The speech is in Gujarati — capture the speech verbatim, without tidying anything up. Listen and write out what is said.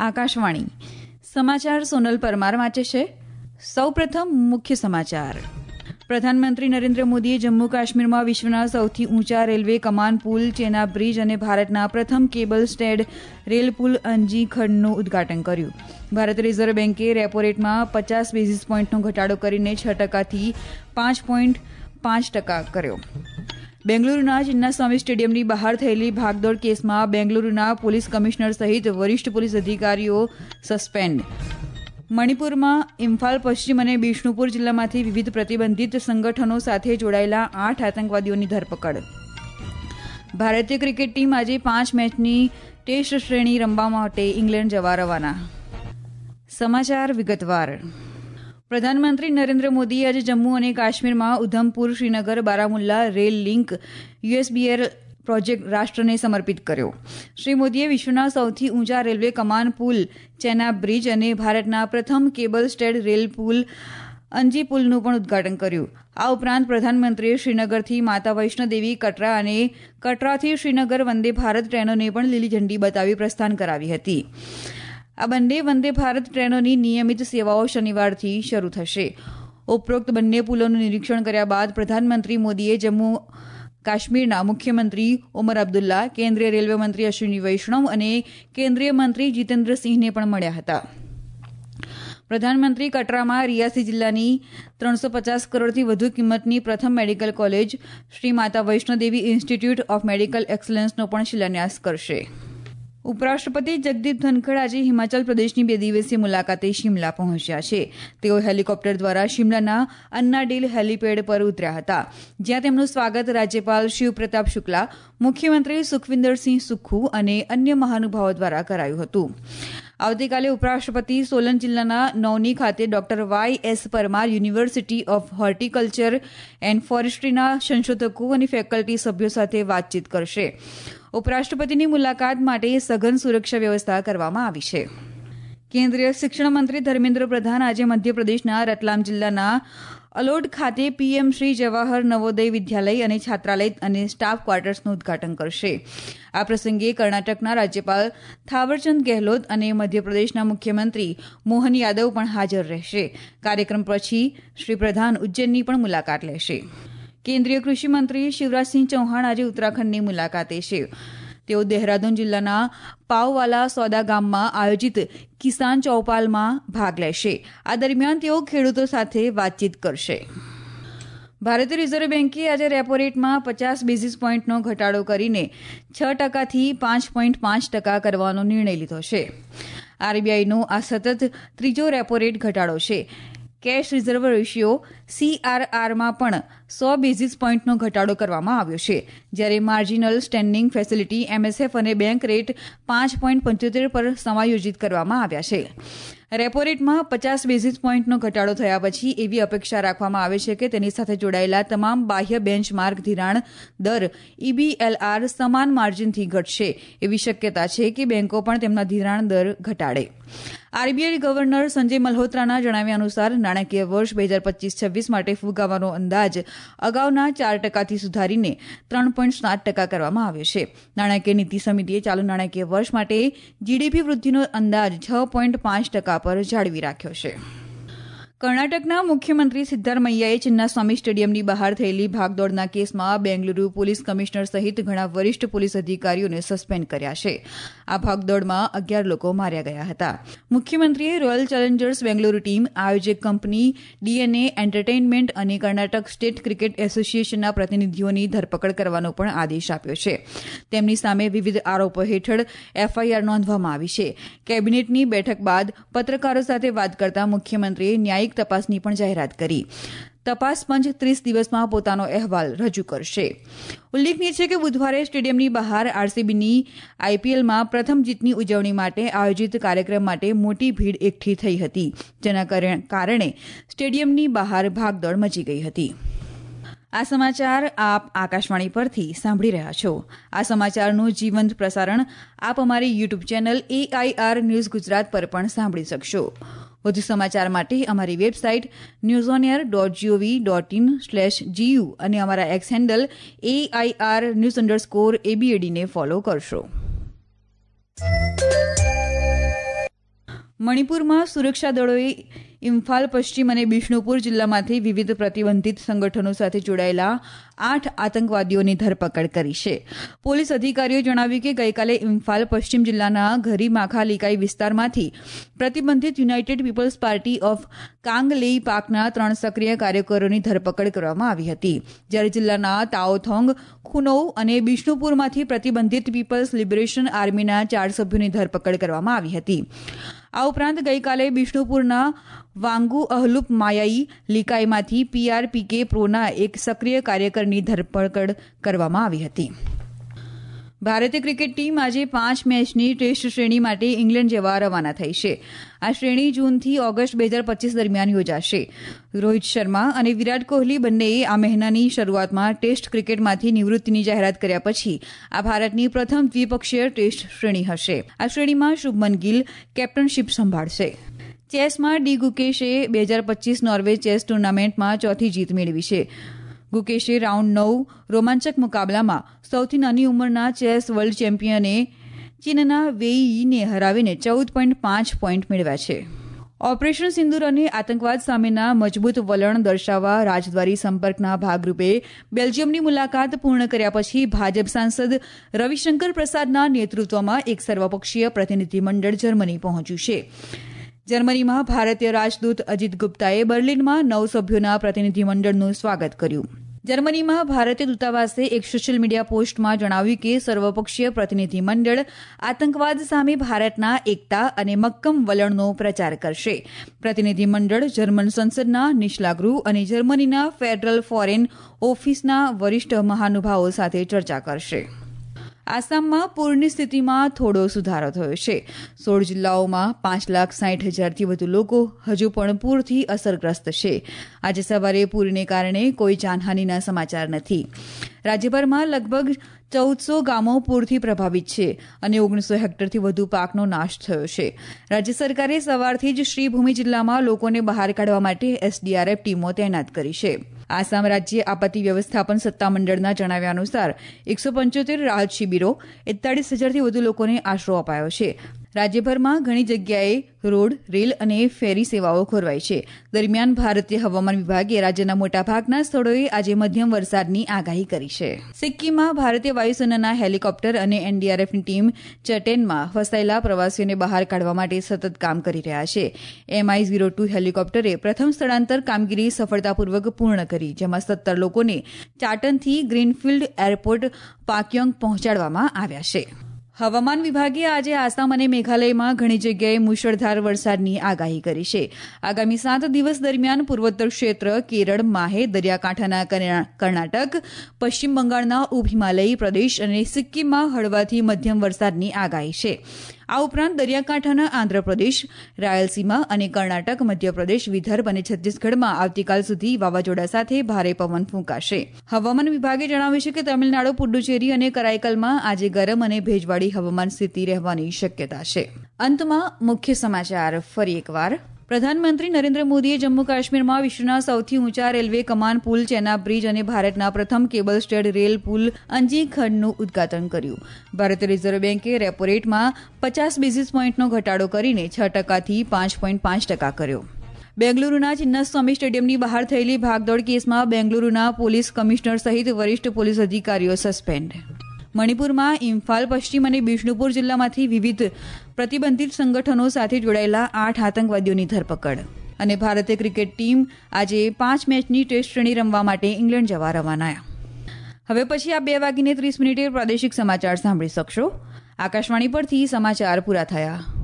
આકાશવાણી સમાચાર સોનલ પરમાર વાંચે છે. સૌપ્રથમ મુખ્ય સમાચાર. પ્રધાનમંત્રી નરેન્દ્ર મોદીએ જમ્મુ કાશ્મીરમાં વિશ્વના સૌથી ઊંચા રેલવે કમાન પુલ ચેનાબ બ્રિજ અને ભારતના પ્રથમ કેબલ સ્ટેડ રેલ પુલ અંજી ખંડનું ઉદઘાટન કર્યું. ભારતીય રિઝર્વ બેન્કે રેપો રેટમાં પચાસ બેઝિસ પોઈન્ટનો ઘટાડો કરીને છ ટકાથી પાંચ પોઈન્ટ પાંચ ટકા કર્યો. બેંગલુરુના ચિન્નાસ્વામી સ્ટેડિયમની બહાર થયેલી ભાગદોડ કેસમાં બેંગલુરુના પોલીસ કમિશનર સહિત વરિષ્ઠ પોલીસ અધિકારીઓ સસ્પેન્ડ. મણિપુરમાં ઇમ્ફાલ પશ્ચિમ અને બિષ્ણુપુર જિલ્લામાંથી વિવિધ પ્રતિબંધિત સંગઠનો સાથે જોડાયેલા આઠ આતંકવાદીઓની ધરપકડ. ભારતીય ક્રિકેટ ટીમ આજે પાંચ મેચની ટેસ્ટ શ્રેણી રમવા માટે ઇંગ્લેન્ડ જવા રવાના. સમાચાર વિગતવાર. પ્રધાનમંત્રી નરેન્દ્ર મોદીએ આજે જમ્મુ અને કાશ્મીરમાં Udhampur Srinagar Baramulla rail link USBRL project રાષ્ટ્રને સમર્પિત કર્યો. શ્રી મોદીએ વિશ્વના સૌથી ઊંચા રેલવે કમાન પુલ ચેનાબ બ્રિજ અને ભારતના પ્રથમ કેબલ સ્ટેડ રેલ પુલ અંજી પુલનું પણ ઉદઘાટન કર્યું. આ ઉપરાંત પ્રધાનમંત્રીએ શ્રીનગરથી માતા વૈષ્ણોદેવી કટરા અને કટરાથી શ્રીનગર વંદે ભારત ટ્રેનોને પણ લીલી ઝંડી બતાવી પ્રસ્થાન કરાવી હતી. આ બંને વંદે ભારત ટ્રેનોની નિયમિત સેવાઓ શનિવારથી શરૂ થશે. ઉપરોક્ત બંને પુલોનું નિરીક્ષણ કર્યા બાદ પ્રધાનમંત્રી મોદીએ જમ્મુ કાશ્મીરના મુખ્યમંત્રી ઓમર અબ્દુલ્લા, કેન્દ્રીય રેલવે મંત્રી અશ્વિની વૈષ્ણવ અને કેન્દ્રીય મંત્રી જીતેન્દ્રસિંહને પણ મળ્યા હતા. પ્રધાનમંત્રી કટરામાં રિયાસી જિલ્લાની ત્રણસો પચાસ કરોડથી વધુ કિંમતની પ્રથમ medical college Shri Mata Vaishno Devi institute of medical એક્સલન્સનો પણ શિલાન્યાસ કરશે. ઉપરાષ્ટ્રપતિ જગદીપ ધનખડ આજે હિમાચલ પ્રદેશની બે દિવસીય મુલાકાતે શિમલા પહોંચ્યા છે. તેઓ હેલિકોપ્ટર દ્વારા શિમલાના અન્નાડીલ હેલીપેડ પર ઉતર્યા હતા, જ્યાં તેમનું સ્વાગત રાજ્યપાલ શિવપ્રતાપ શુક્લા, મુખ્યમંત્રી સુખવિન્દરસિંહ સુખ્ખુ અને અન્ય મહાનુભાવો દ્વારા કરાયું હતું. આવતીકાલે ઉપરાષ્ટ્રપતિ સોલન જિલ્લાના નૌની ખાતે doctor Y S Parmar university of horticulture and ફોરેસ્ટ્રીના સંશોધકો અને ફેકલ્ટી સભ્યો સાથે વાતચીત કરશે. ઉપરાષ્ટ્રપતિની મુલાકાત માટે સઘન સુરક્ષા વ્યવસ્થા કરવામાં આવી છે. કેન્દ્રીય શિક્ષણ મંત્રી ધર્મેન્દ્ર પ્રધાન આજે મધ્યપ્રદેશના રતલામ જિલ્લાના અલોડ ખાતે પીએમ શ્રી જવાહર નવોદય વિદ્યાલય અને છાત્રાલય અને સ્ટાફ ક્વાર્ટર્સનું ઉદઘાટન કરશે. આ પ્રસંગે કર્ણાટકના રાજ્યપાલ થાવરચંદ ગેહલોત અને મધ્યપ્રદેશના મુખ્યમંત્રી મોહન યાદવ પણ હાજર રહેશે. કાર્યક્રમ પછી શ્રી પ્રધાન ઉજ્જૈનની પણ મુલાકાત લેશે. કેન્દ્રીય કૃષિ મંત્રી શિવરાજસિંહ ચૌહાણ આજે ઉત્તરાખંડની મુલાકાતે છે. તેઓ દહેરાદૂન જિલ્લાના પાવવાલા સોદા ગામમાં આયોજિત કિસાન ચૌપાલમાં ભાગ લેશે. આ દરમિયાન તેઓ ખેડૂતો સાથે વાતચીત કરશે. ભારતીય રિઝર્વ બેન્કે આજે રેપો રેટમાં પચાસ બેઝિસ પોઈન્ટનો ઘટાડો કરીને છ ટકાથી પાંચ પોઈન્ટ પાંચ ટકા કરવાનો નિર્ણય લીધો છે. આરબીઆઈનો આ સતત ત્રીજો રેપો રેટ ઘટાડો છે. કેશ રિઝર્વ રેશિયો સીઆરઆરમાં પણ સો બેઝિસ પોઈન્ટનો ઘટાડો કરવામાં આવ્યો છે, જ્યારે માર્જિનલ સ્ટેન્ડિંગ ફેસિલિટી એમએસએફ અને બેંક રેટ પાંચ પોઈન્ટ પંચોતેર પર સમાયોજિત કરવામાં આવ્યા છે. રેપો રેટમાં પચાસ બેઝિસ પોઈન્ટનો ઘટાડો થયા પછી એવી અપેક્ષા રાખવામાં આવે છે કે તેની સાથે જોડાયેલા તમામ બાહ્ય બેન્ચમાર્ક ધિરાણ દર ઈબીએલઆર સમાન માર્જિનથી ઘટશે. એવી શક્યતા છે કે બેન્કો પણ તેમના ધિરાણ દર ઘટાડે. આરબીઆઈ ગવર્નર સંજય મલ્હોત્રાના જણાવ્યા અનુસાર નાણાકીય વર્ષ બે હજાર પચીસ છવ્વીસ માટે ફુગાવાનો અંદાજ અગાઉના ચાર ટકાથી સુધારીને ત્રણ પોઈન્ટ સાત ટકા કરવામાં આવ્યો છે. નાણાકીય નીતિ સમિતિએ ચાલુ નાણાકીય વર્ષ માટે જીડીપી વૃદ્ધિનો અંદાજ છ પોઈન્ટ પાંચ ટકા પર જાળવી રાખ્યો છે. કર્ણાટકના મુખ્યમંત્રી સિદ્ધારમૈયાએ ચિન્નાસ્વામી સ્ટેડિયમની બહાર થયેલી ભાગદોડના કેસમાં બેંગલુરુ પોલીસ કમિશનર સહિત ઘણા વરિષ્ઠ પોલીસ અધિકારીઓને સસ્પેન્ડ કર્યા છે. આ ભાગદોડમાં અગિયાર લોકો માર્યા ગયા હતા. મુખ્યમંત્રીએ રોયલ ચેલેન્જર્સ બેંગલુરુ ટીમ, આયોજક કંપની ડીએનએ એન્ટરટેઇનમેન્ટ અને કર્ણાટક સ્ટેટ ક્રિકેટ એસોસિએશનના પ્રતિનિધિઓની ધરપકડ કરવાનો પણ આદેશ આપ્યો છે. તેમની સામે વિવિધ આરોપો હેઠળ એફઆઈઆર નોંધવામાં આવી છે. કેબિનેટની બેઠક બાદ પત્રકારો સાથે વાત કરતા મુખ્યમંત્રીએ ન્યાયિક તપાસની પણ જાહેરાત કરી. તપાસ પંચ ત્રીસ દિવસમાં પોતાનો અહેવાલ રજૂ કરશે. ઉલ્લેખનીય છે કે બુધવારે સ્ટેડિયમની બહાર આરસીબીની આઈપીએલમાં પ્રથમ જીતની ઉજવણી માટે આયોજિત કાર્યક્રમ માટે મોટી ભીડ એકઠી થઈ હતી, જેના કારણે સ્ટેડિયમની બહાર ભાગદોડ મચી ગઈ હતી. આ સમાચાર આપ આકાશવાણી પરથી સાંભળી રહ્યા છો. આ સમાચારનું જીવંત પ્રસારણ આપ અમારી YouTube channel AIR news Gujarat પર પણ સાંભળી શકશો. વધુ સમાચાર માટે અમારી website news on air dot G O V dot in slash G U અને અમારા X handle AIR news underscore એબીએડીને ફોલો કરશો. મણિપુરમાં સુરક્ષા દળોએ ઇમ્ફાલ પશ્ચિમ અને બિષ્ણુપુર જિલ્લામાંથી વિવિધ પ્રતિબંધિત સંગઠનો સાથે જોડાયેલા આઠ આતંકવાદીઓની ધરપકડ કરી છે. પોલીસ અધિકારીઓએ જણાવ્યું કે ગઈકાલે ઇમ્ફાલ પશ્ચિમ જિલ્લાના ઘરીમાખા લીકાઈ વિસ્તારમાંથી પ્રતિબંધિત યુનાઇટેડ પીપલ્સ પાર્ટી ઓફ કાંગલેઈ પાકના ત્રણ સક્રિય કાર્યકરોની ધરપકડ કરવામાં આવી હતી, જ્યારે જિલ્લાના તાઓથોંગ, ખુનૌ અને બિષ્ણુપુરમાંથી પ્રતિબંધિત પીપલ્સ લિબરેશન આર્મીના ચાર સભ્યોની ધરપકડ કરવામાં આવી હતી. આ ઉપરાંત ગઈકાલે બિષ્ણુપુરના વાંગુ અહલુપ માયાઈ લીકાઈમાંથી પીઆરપીકે પ્રોના એક સક્રિય કાર્યકરની ધરપકડ કરવામાં આવી હતી. ભારતીય ક્રિકેટ ટીમ આજે પાંચ મેચની ટેસ્ટ શ્રેણી માટે ઇંગ્લેન્ડ જવા રવાના થઈ છે. આ શ્રેણી જૂનથી ઓગસ્ટ બે હજાર પચીસ દરમિયાન યોજાશે. રોહિત શર્મા અને વિરાટ કોહલી બંનેએ આ મહિનાની શરૂઆતમાં ટેસ્ટ ક્રિકેટમાંથી નિવૃત્તિની જાહેરાત કર્યા પછી આ ભારતની પ્રથમ દ્વિપક્ષીય ટેસ્ટ શ્રેણી હશે. આ શ્રેણીમાં શુભમન ગિલ કેપ્ટનશીપ સંભાળશે. ચેસમાં ડી ગુકેશે બે હજાર પચીસ નોર્વે ચેસ ટુર્નામેન્ટમાં ચોથી જીત મેળવી છે. ગુકેશે રાઉન્ડ નવ રોમાંચક મુકાબલામાં સૌથી નાની ઉંમરના ચેસ વર્લ્ડ ચેમ્પિયને ચીનના વેઈને હરાવીને ચૌદ પોઈન્ટ પાંચ પોઈન્ટ મેળવ્યા છે. ઓપરેશન સિંદૂર અને આતંકવાદ સામેના મજબૂત વલણ દર્શાવવા રાજદ્વારી સંપર્કના ભાગરૂપે બેલ્જિયમની મુલાકાત પૂર્ણ કર્યા પછી ભાજપ સાંસદ રવિશંકર પ્રસાદના નેતૃત્વમાં એક સર્વપક્ષીય પ્રતિનિધિમંડળ જર્મની પહોંચ્યું છે. જર્મનીમાં ભારતીય રાજદૂત અજીત ગુપ્તાએ બર્લિનમાં નવ સભ્યોના પ્રતિનિધિમંડળનું સ્વાગત કર્યું. જર્મનીમાં ભારતીય દૂતાવાસે એક સોશિયલ મીડિયા પોસ્ટમાં જણાવ્યું કે સર્વપક્ષીય પ્રતિનિધિમંડળ આતંકવાદ સામે ભારતના એકતા અને મક્કમ વલણનો પ્રચાર કરશે. પ્રતિનિધિમંડળ જર્મન સંસદના નીચલા ગૃહ અને જર્મનીના ફેડરલ ફોરેન ઓફિસના વરિષ્ઠ મહાનુભાવો સાથે ચર્ચા કરશે. આસામમાં પૂરની સ્થિતિમાં થોડો સુધારો થયો છે. સોળ જિલ્લાઓમાં પાંચ લાખ સાઠ હજારથી વધુ લોકો હજુ પણ પૂરથી અસરગ્રસ્ત છે. આજે સવારે પૂરને કારણે કોઈ જાનહાનિના સમાચાર નથી. રાજ્યભરમાં લગભગ ચૌદસો ગામો પૂરથી પ્રભાવિત છે અને ઓગણીસો હેક્ટરથી વધુ પાકનો નાશ થયો છે. રાજ્ય સરકારે સવારથી જ શ્રીભૂમિ જિલ્લામાં લોકોને બહાર કાઢવા માટે એસડીઆરએફ ટીમો તૈનાત કરી છે. આસામ રાજ્ય આપત્તિ વ્યવસ્થાપન સત્તામંડળના જણાવ્યા અનુસાર એકસો પંચોતેર રાહત શિબિરો, એકતાળીસ હજારથી વધુ લોકોને આશરો અપાયો છે. રાજ્યભરમાં ઘણી જગ્યાએ રોડ, રેલ અને ફેરી સેવાઓ ખોરવાઈ છે. દરમિયાન ભારતીય હવામાન વિભાગે રાજ્યના મોટાભાગના સ્થળોએ આજે મધ્યમ વરસાદની આગાહી કરી છે. સિક્કિમમાં ભારતીય વાયુસેનાના હેલિકોપ્ટર અને એનડીઆરએફની ટીમ ચટેનમાં ફસાયેલા પ્રવાસીઓને બહાર કાઢવા માટે સતત કામ કરી રહ્યા છે. એમઆઈ ઝીરો ટુ હેલિકોપ્ટરે પ્રથમ સ્થળાંતર કામગીરી સફળતાપૂર્વક પૂર્ણ કરી, જેમાં સત્તર લોકોને ચાટનથી ગ્રીનફિલ્ડ એરપોર્ટ પાક્યોંગ પહોંચાડવામાં આવ્યા છે. હવામાન વિભાગે આજે આસામ અને મેઘાલયમાં ઘણી જગ્યાએ મુશળધાર વરસાદની આગાહી કરી છે. આગામી સાત દિવસ દરમિયાન પૂર્વોત્તર ક્ષેત્ર, કેરળ, માહે, દરિયાકાંઠાના કર્ણાટક, પશ્ચિમ બંગાળના ઉપ હિમાલયી પ્રદેશ અને સિક્કિમમાં હળવાથી મધ્યમ વરસાદની આગાહી છે. આ ઉપરાંત દરિયાકાંઠાના આંધ્રપ્રદેશ, રાયલસીમા અને કર્ણાટક, મધ્યપ્રદેશ, વિદર્ભ અને છત્તીસગઢમાં આવતીકાલ સુધી વાવાઝોડા સાથે ભારે પવન ફૂંકાશે. હવામાન વિભાગે જણાવ્યું છે કે તમિલનાડુ, પુડુચેરી અને કરાઈકલમાં આજે ગરમ અને ભેજવાળી હવામાન સ્થિતિ રહેવાની શક્યતા છે. અંતમાં મુખ્ય સમાચાર ફરી એકવાર. પ્રધાનમંત્રી નરેન્દ્ર મોદીએ જમ્મુ કાશ્મીરમાં વિશ્વના સૌથી ઊંચા રેલવે કમાન પુલ ચેનાબ બ્રિજ અને ભારતના પ્રથમ કેબલ સ્ટેડ રેલ પુલ અંજી ખંડનું ઉદઘાટન કર્યું. ભારતીય રિઝર્વ બેન્કે રેપો રેટમાં પચાસ બેઝિસ પોઈન્ટનો ઘટાડો કરીને છ ટકાથી પાંચ પોઈન્ટ પાંચ ટકા કર્યો. બેંગલુરુના ચિન્નાસ્વામી સ્ટેડિયમની બહાર થયેલી ભાગદોડ કેસમાં બેંગલુરુના પોલીસ કમિશનર સહિત વરિષ્ઠ પોલીસ અધિકારીઓ સસ્પેન્ડ. મણિપુરમાં ઇમ્ફાલ પશ્ચિમ અને બિષ્ણુપુર જિલ્લામાંથી વિવિધ પ્રતિબંધિત સંગઠનો સાથે જોડાયેલા આઠ આતંકવાદીઓની ધરપકડ. અને ભારતીય ક્રિકેટ ટીમ આજે પાંચ મેચની ટેસ્ટ શ્રેણી રમવા માટે ઇંગ્લેન્ડ જવા રવાના. હવે પછી આ બે વાગીને ત્રીસ મિનિટે પ્રાદેશિક સમાચાર સાંભળી શકશો. આકાશવાણી પરથી સમાચાર પૂરા થયા.